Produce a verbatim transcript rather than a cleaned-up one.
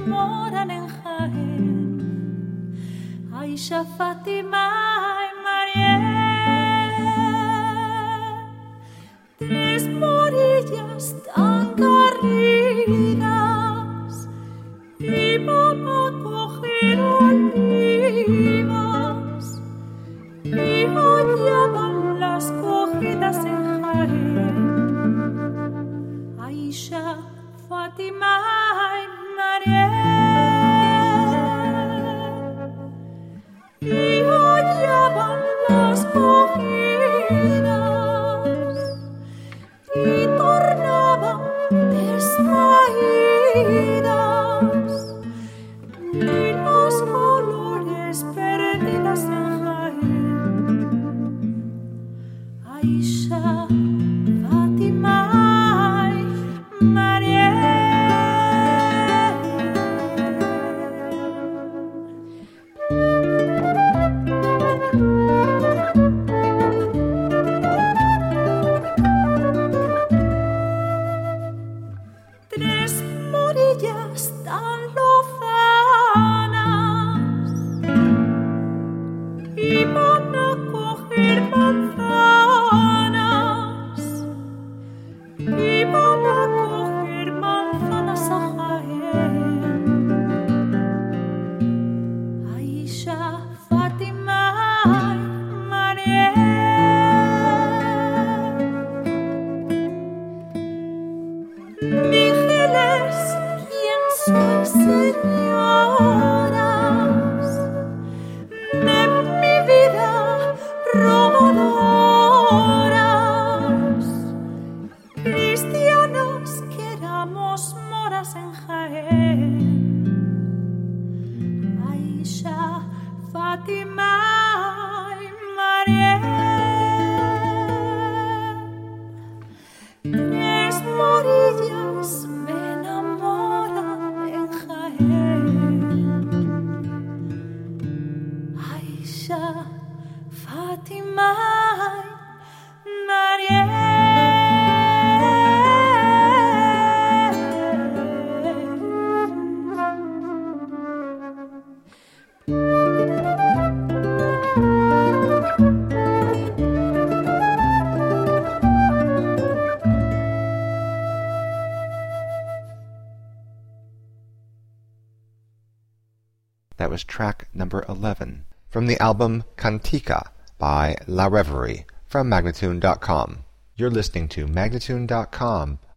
enamoran en Jaén. Aisha, Fátima y Mariel, tres morillas tan garridas iban a coger olivas y hallaban las cogidas en Jaén. Aisha, Fátima y Mariel, y hallaban las cogidas y tornaban desvaídas y los colores perdidas en Jaén. Aisha, Fátima y Mariel. Tres morillas tan lozanas iban a coger manzanas, iban a coger manzanas a Jaén. Aisha, Fátima y Mariel. Díjeles quién sois, señoras, de mi vida robadoras, cristianas que éramos moras en Jaén. Aisha, Fátima y Mariel, tres morillas me enamoran en Jaén. Aisha, Fátima y Mariel. That was track number eleven from the album Cantica by La Reverie from Magnatune dot com. You're listening to Magnatune dot com,